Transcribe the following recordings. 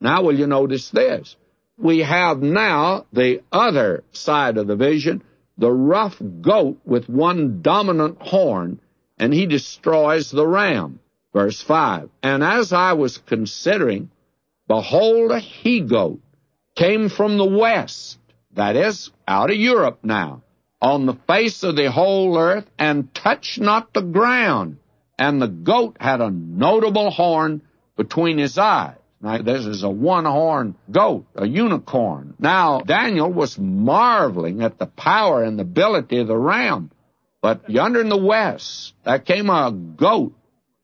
Now, will you notice this? We have now the other side of the vision, the rough goat with one dominant horn, and he destroys the ram. Verse 5, and as I was considering, behold, a he-goat came from the west, that is, out of Europe now, on the face of the whole earth, and touched not the ground. And the goat had a notable horn between his eyes. Now, this is a one-horned goat, a unicorn. Now, Daniel was marveling at the power and the ability of the ram. But yonder in the west, there came a goat,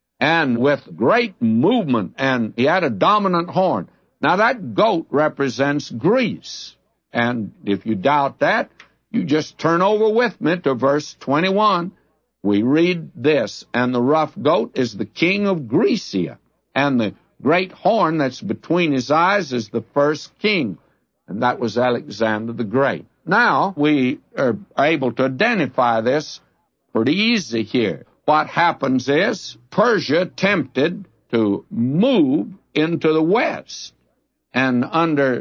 and with great movement, and he had a dominant horn. Now, that goat represents Greece. And if you doubt that, you just turn over with me to verse 21. We read this, and the rough goat is the king of Grecia, and the great horn that's between his eyes is the first king, and that was Alexander the Great. Now, we are able to identify this pretty easy here. What happens is Persia attempted to move into the west, and under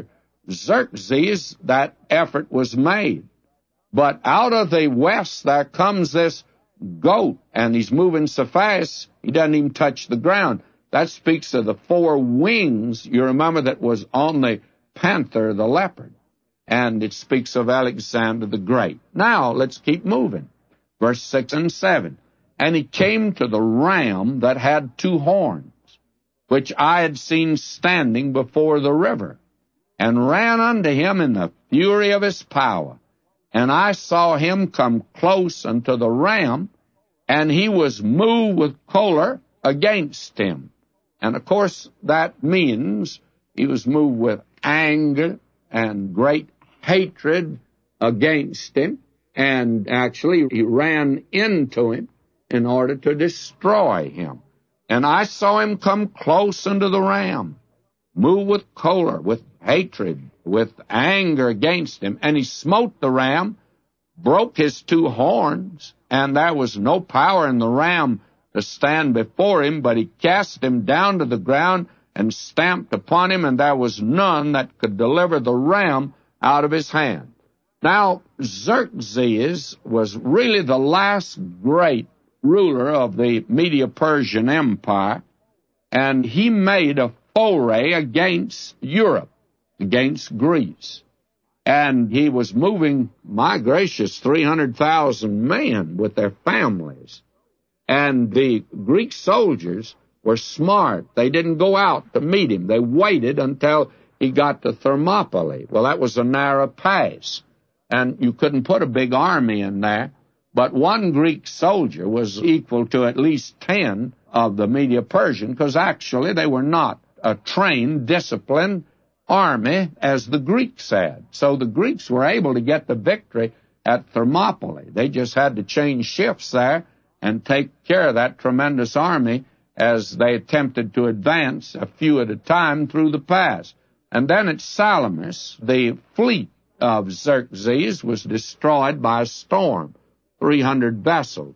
Xerxes, that effort was made. But out of the west, there comes this goat, and he's moving so fast, he doesn't even touch the ground. That speaks of the four wings, you remember, that was on the panther, the leopard. And it speaks of Alexander the Great. Now, let's keep moving. Verse 6 and 7. And he came to the ram that had two horns, which I had seen standing before the river, and ran unto him in the fury of his power. And I saw him come close unto the ram, and he was moved with choler against him. And, of course, that means he was moved with anger and great hatred against him, and actually he ran into him in order to destroy him. And I saw him come close unto the ram, moved with choler, with hatred, with anger against him. And he smote the ram, broke his two horns, and there was no power in the ram to stand before him, but he cast him down to the ground and stamped upon him, and there was none that could deliver the ram out of his hand. Now, Xerxes was really the last great ruler of the Medo-Persian Empire, and he made a foray against Europe, against Greece. And he was moving, my gracious, 300,000 men with their families. And the Greek soldiers were smart. They didn't go out to meet him. They waited until he got to Thermopylae. Well, that was a narrow pass, and you couldn't put a big army in there. But one Greek soldier was equal to at least 10 of the Medo-Persian, because actually they were not a trained, disciplined army as the Greeks had. So the Greeks were able to get the victory at Thermopylae. They just had to change shifts there and take care of that tremendous army as they attempted to advance a few at a time through the pass. And then at Salamis, the fleet of Xerxes was destroyed by a storm, 300 vessels.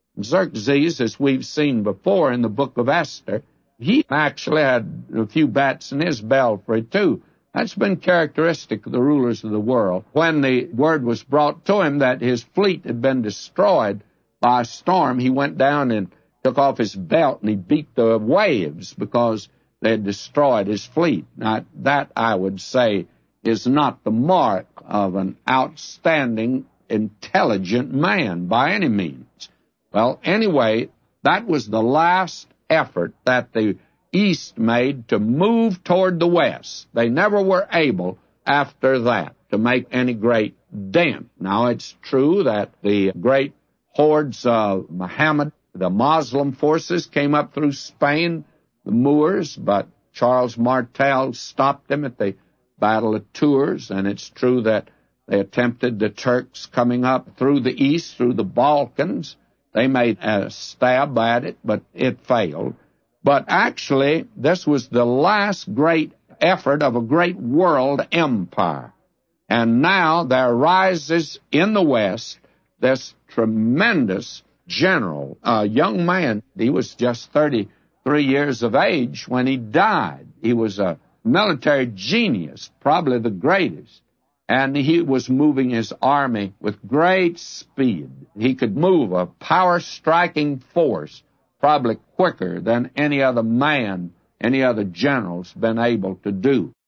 Xerxes, as we've seen before in the book of Esther, he actually had a few bats in his belfry, too. That's been characteristic of the rulers of the world. When the word was brought to him that his fleet had been destroyed by a storm, he went down and took off his belt and he beat the waves because they had destroyed his fleet. Now, that, I would say, is not the mark of an outstanding, intelligent man by any means. Well, anyway, that was the last effort that the East made to move toward the West. They never were able, after that, to make any great dent. Now, it's true that the great hordes of Muhammad, the Muslim forces, came up through Spain, the Moors, but Charles Martel stopped them at the Battle of Tours, and it's true that they attempted, the Turks coming up through the east, through the Balkans. They made a stab at it, but it failed. But actually, this was the last great effort of a great world empire. And now there rises in the West this tremendous general, a young man. He was just 33 years of age when he died. He was a military genius, probably the greatest. And he was moving his army with great speed. He could move a power-striking force probably quicker than any other man, any other general's been able to do.